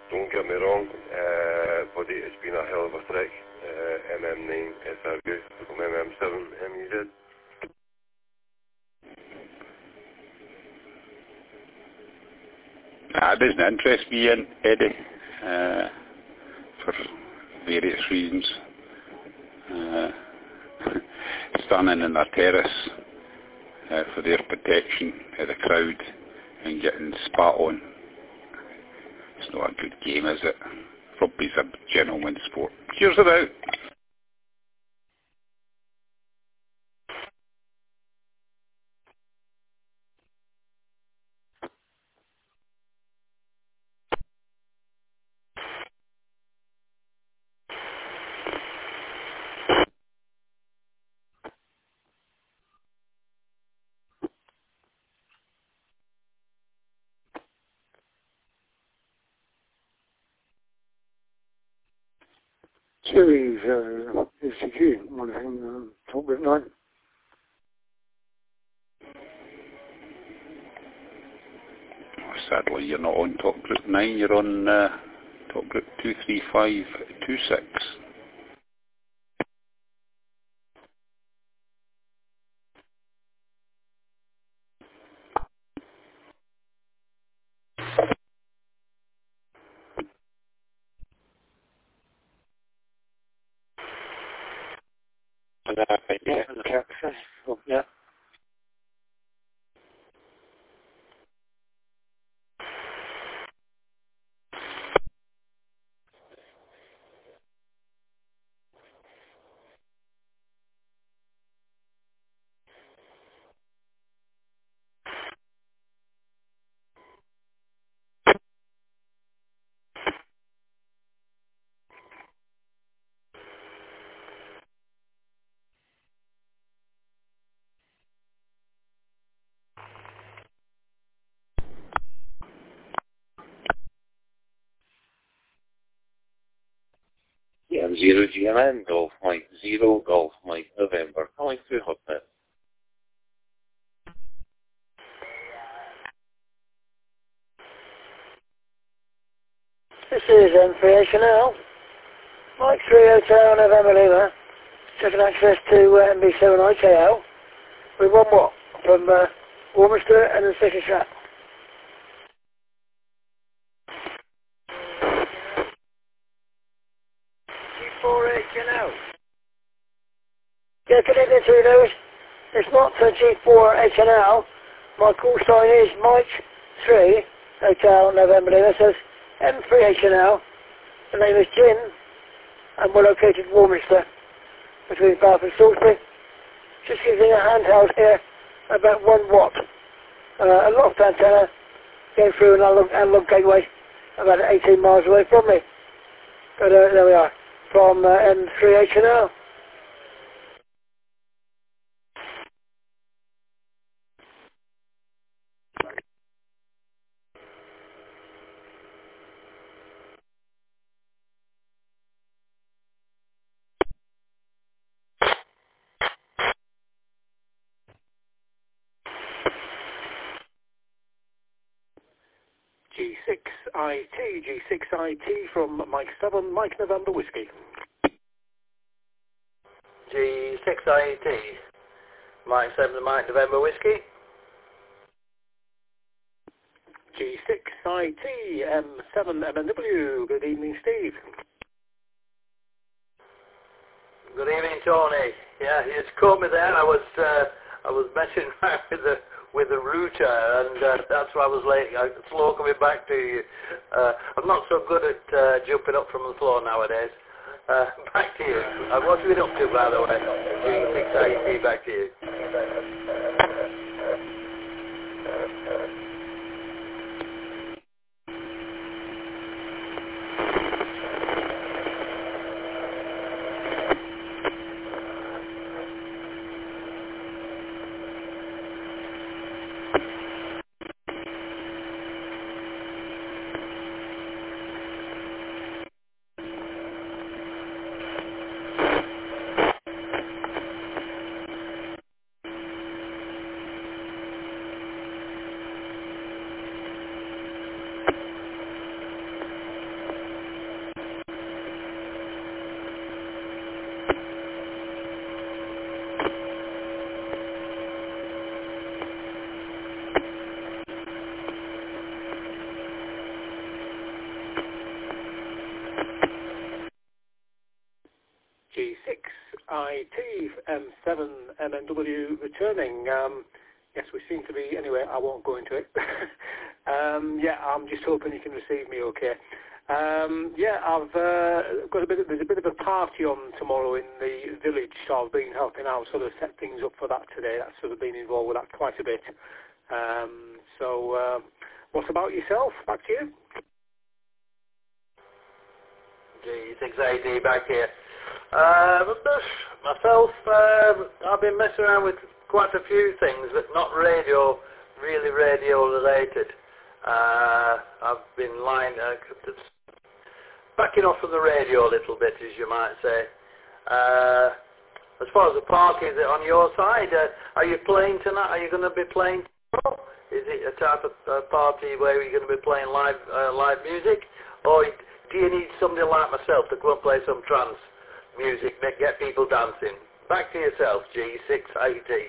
Don't get me wrong, buddy, it's been a hell of a trek. MM9 SRU from MM7 MEZ. It doesn't interest me in, Eddie, for various reasons. Standing in their terrace for their protection of the crowd and getting spat on. It's not a good game, is it? Rugby's a gentleman's sport. Cheers about. Series SCG, monitoring Talkgroup 9. Sadly, you're not on Top Group 9, you're on Top Group 23526. Yeah. Yeah, 0 GMN, Golf Mike 0, Golf Mike November, calling through Hotnet. This is M3HNL, Mike 3 Hotel November Lima, checking access to MB7 IKL. We won what? From Warminster and the second shot. G4HNL. Yeah, connect it to those. It's not G4HNL. My call sign is Mike 3 Hotel November Lima. It says M3HNL. The name is Jim, and we're located in Warminster, between Bath and Salisbury. Just using a handheld here, about 1 watt. A loft antenna going through an analog gateway about 18 miles away from me. But there we are, from M3HNL. G6IT from Mike 7, Mike November Whiskey. G6IT, Mike 7, Mike November Whiskey. G6IT, M7 MNW. Good evening, Steve. Good evening, Tony. Yeah, you just caught me there. I was messing around with the router, and that's why I was late. Slow coming back to you. I'm not so good at jumping up from the floor nowadays. Back to you. What have you been up to, by the way? G6IT, back to you. G6IT M7MNW returning. Yes, we seem to be. Anyway, I won't go into it. Yeah, I'm just hoping you can receive me okay. Yeah, I've got there's a bit of a party on tomorrow in the village, so I've been helping out, sort of set things up for that today. That's sort of been involved with that quite a bit. So, what about yourself? Back to you. G6AD back here. Myself, I've been messing around with quite a few things, but not radio, really radio related. I've been backing off from the radio a little bit, as you might say. As far as the party, is it on your side? Are you playing tonight? Are you going to be playing tomorrow? Is it a type of party where you're going to be playing live music? Or do you need somebody like myself to go and play some trance music, get people dancing? Back to yourself, G6AT.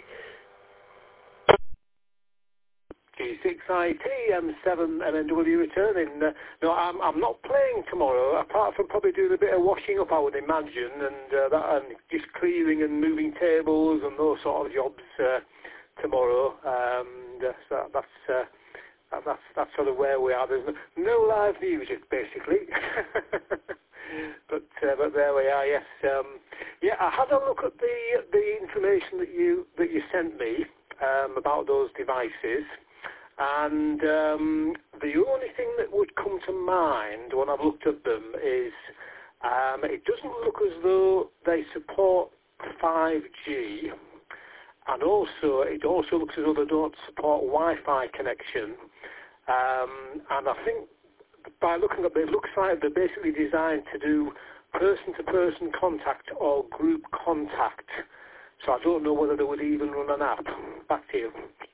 G6IT M7MNW returning. No, I'm not playing tomorrow, apart from probably doing a bit of washing up, I would imagine, and just clearing and moving tables and those sort of jobs tomorrow. So that's sort of where we are. There's no live music, basically. but there we are. Yes. Yeah, I had a look at the information that you sent me about those devices. And the only thing that would come to mind when I've looked at them is it doesn't look as though they support 5G, and it also looks as though they don't support Wi-Fi connection. And I think by looking at them, it looks like they're basically designed to do person-to-person contact or group contact. So I don't know whether they would even run an app. Back to you.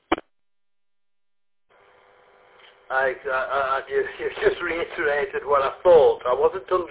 You just reiterated what I thought. I wasn't 100%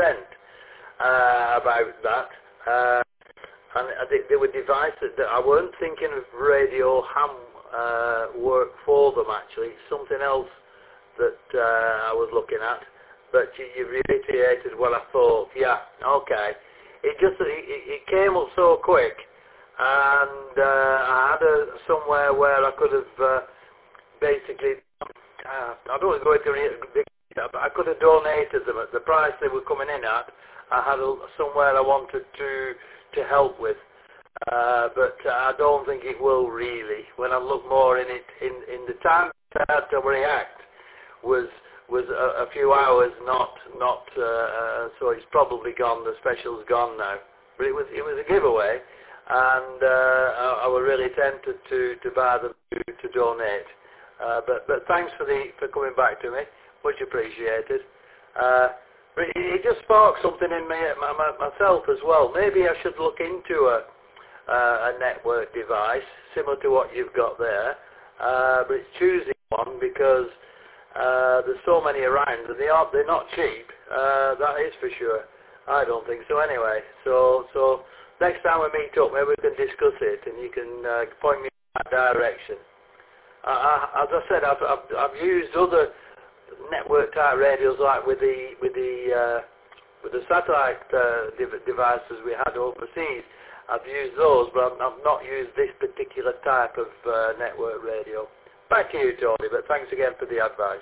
about that. And there were devices that I weren't thinking of radio ham work for them, actually. It's something else that I was looking at. But you reiterated what I thought. Yeah, okay. It came up so quick. And I had somewhere where I could have basically... I don't want to go into it, but I could have donated them at the price they were coming in at. I had somewhere I wanted to help with, but I don't think it will really. When I look more in it, in the time I had to react was a few hours, not so it's probably gone. The special's gone now, but it was a giveaway, and I was really tempted to buy them to donate. But thanks for coming back to me, much appreciated. But it just sparked something in me myself as well. Maybe I should look into a network device similar to what you've got there, but it's choosing one because there's so many around and they're not cheap. That is for sure. I don't think so anyway. So next time we meet up, maybe we can discuss it and you can point me in that direction. As I said, I've used other network type radios like with the satellite devices we had overseas. I've used those, but I've not used this particular type of network radio. Back to you, Tony, but thanks again for the advice.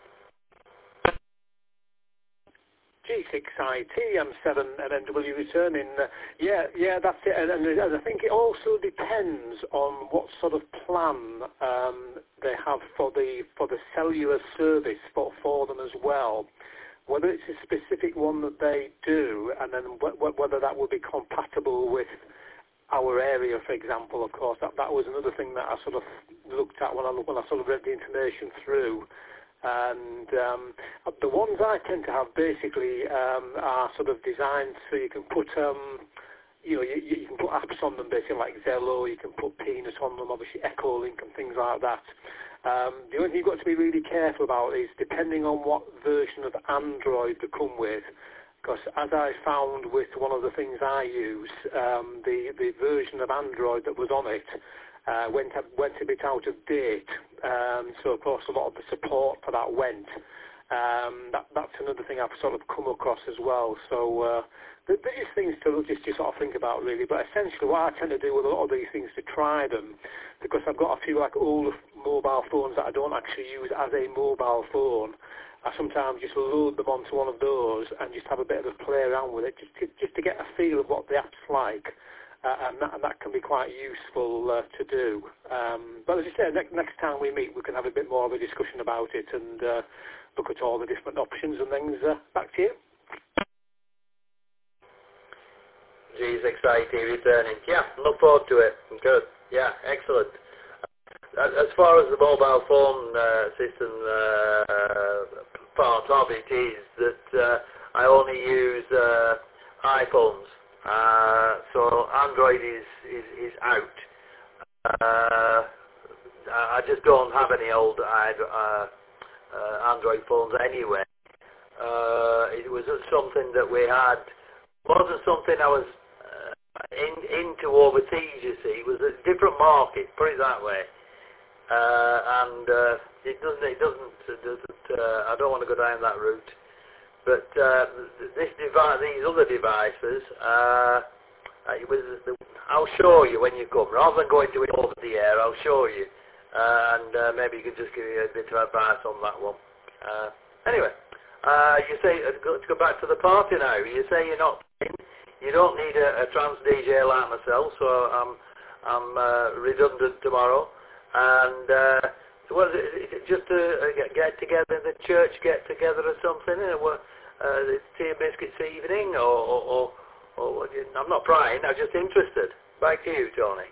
G6IT M7MNW returning. Yeah, that's it. And I think it also depends on what sort of plan they have for the cellular service for them as well. Whether it's a specific one that they do, and then whether that will be compatible with our area, for example. Of course, that was another thing that I sort of looked at when I sort of read the information through. And the ones I tend to have basically are sort of designed so you can put, you can put apps on them, basically like Zello. You can put Peanut on them, obviously Echolink and things like that. The only thing you've got to be really careful about is depending on what version of Android they come with. Because as I found with one of the things I use, the version of Android that was on it went a bit out of date. So of course a lot of the support for that went. That's another thing I've sort of come across as well. So there's just things to just sort of think about really. But essentially what I tend to do with a lot of these things to try them, because I've got a few like old mobile phones that I don't actually use as a mobile phone, I sometimes just load them onto one of those and just have a bit of a play around with it, just to get a feel of what the app's like. And that can be quite useful to do. But as I said, next time we meet, we can have a bit more of a discussion about it and look at all the different options and things. Back to you. Geez, exciting, returning. Yeah, look forward to it. Good. Yeah, excellent. As far as the mobile phone system part of it is that I only use iPhones. So Android is out. I just don't have any old Android phones anyway. It was something that we had. Wasn't something I was into overseas. You see, it was a different market. Put it that way. And it doesn't. I don't want to go down that route. But these other devices, I'll show you when you come. Rather than going to it over the air, I'll show you, and maybe you can just give me a bit of advice on that one. Anyway, you say to go back to the party now. You say you're not. You don't need a trance DJ like myself, so I'm redundant tomorrow. And what is it? Just to get together, the church get together or something? It's tea and biscuits evening, or I'm not prying. I'm just interested. Back to you, Tony.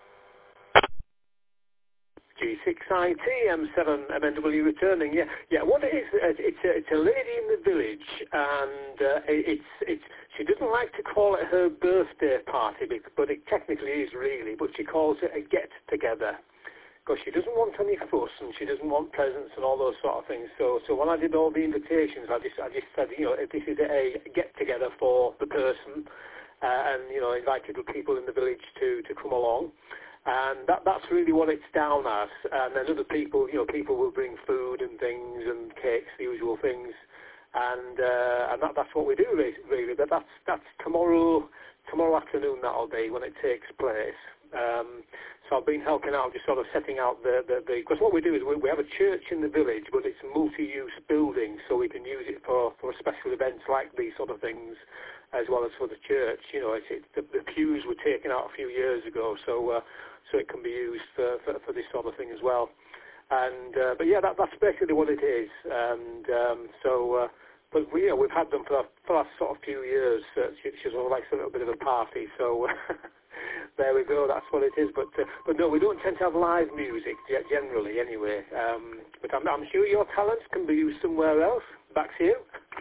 G6IT M7 MNW returning. Yeah. What it is, it's a lady in the village, and she doesn't like to call it her birthday party, but it technically is really. But she calls it a get together, because she doesn't want any fuss and she doesn't want presents and all those sort of things. So when I did all the invitations, I just said, this is a get together for the person, and invited the people in the village to come along. And that's really what it's down as. And then other people, people will bring food and things and cakes, the usual things. And that's what we do really. But that's tomorrow afternoon, that'll be when it takes place. So I've been helping out, just sort of setting out because what we do is we have a church in the village, but it's a multi-use building, so we can use it for special events like these sort of things, as well as for the church. The pews were taken out a few years ago, so it can be used for this sort of thing as well. And but yeah, that's basically what it is. And but we've had them for the last sort of few years. She's all like a little bit of a party, so. There we go, that's what it is. But no, we don't tend to have live music generally anyway. But I'm sure your talents can be used somewhere else. Back to you.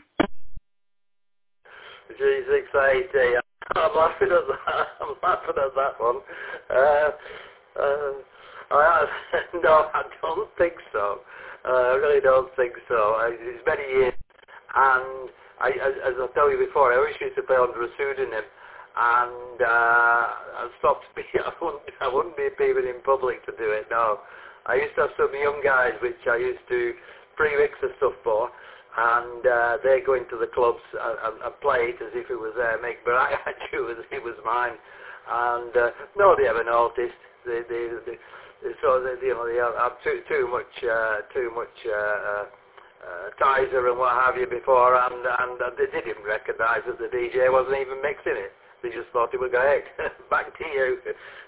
Geez, exciting. I'm laughing at that one. No, I don't think so. I really don't think so. It's many years, and as I told you before, I always used to play under a pseudonym. And I stopped. I wouldn't be appearing in public to do it. No, I used to have some young guys which I used to pre-mix and stuff for, and they go into the clubs and play it as if it was their make, but I knew it was mine. And nobody ever noticed. They have too much Tizer and what have you before, and they didn't recognise that the DJ wasn't even mixing it. They just thought it was great. Back to you.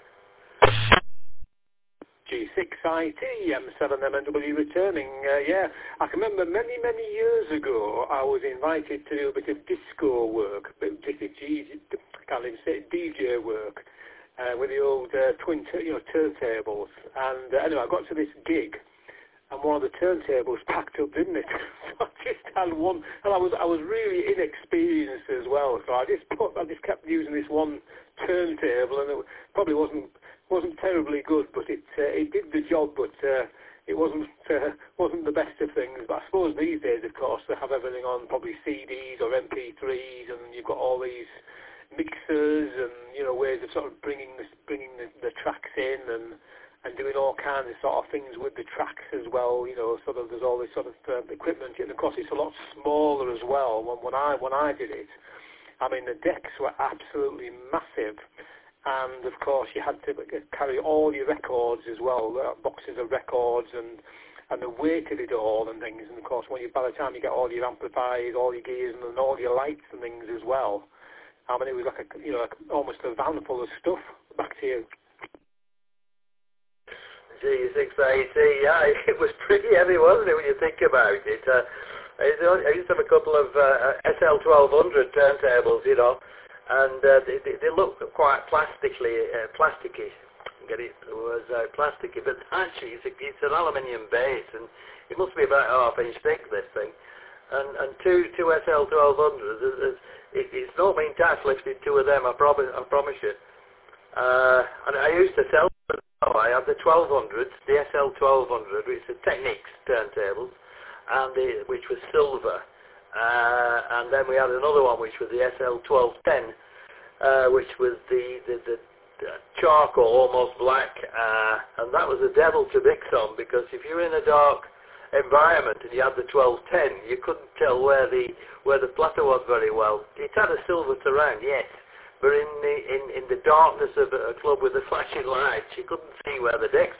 G6IT M7MNW returning. Yeah, I can remember many years ago I was invited to do a bit of disco work, I can't even say DJ work, with the old twin turntables. And anyway, I got to this gig, and one of the turntables packed up, didn't it? So I just had one, and I was really inexperienced as well. So I just kept using this one turntable, and it probably wasn't terribly good, but it did the job. But it wasn't the best of things. But I suppose these days, of course, they have everything on probably CDs or MP3s, and you've got all these mixers and ways of sort of bringing the tracks in and doing all kinds of sort of things with the tracks as well. You know, sort of there's all this sort of equipment, and of course it's a lot smaller as well. When I did it, I mean the decks were absolutely massive, and of course you had to carry all your records as well, boxes of records and the weight of it all and things. And of course, by the time you get all your amplifiers, all your gears, and all your lights and things as well, I mean it was like almost a van full of stuff. Back to you. G680, yeah, it was pretty heavy, wasn't it, when you think about it? I used to have a couple of SL1200 turntables, you know, and they look quite plasticky. It was plasticky, but actually it's an aluminium base, and it must be about half-inch thick, this thing. And two SL1200s, it's not mean task lifting two of them, I promise you. And I used to sell them. I had the 1200s, the SL1200, which is Technics turntables, and which was silver. And then we had another one, which was the SL1210, which was the charcoal, almost black, and that was a devil to mix on, because if you're in a dark environment and you had the 1210, you couldn't tell where the platter was very well. It had a silver surround, yes, but in the darkness of a club with the flashing lights, you couldn't see where the decks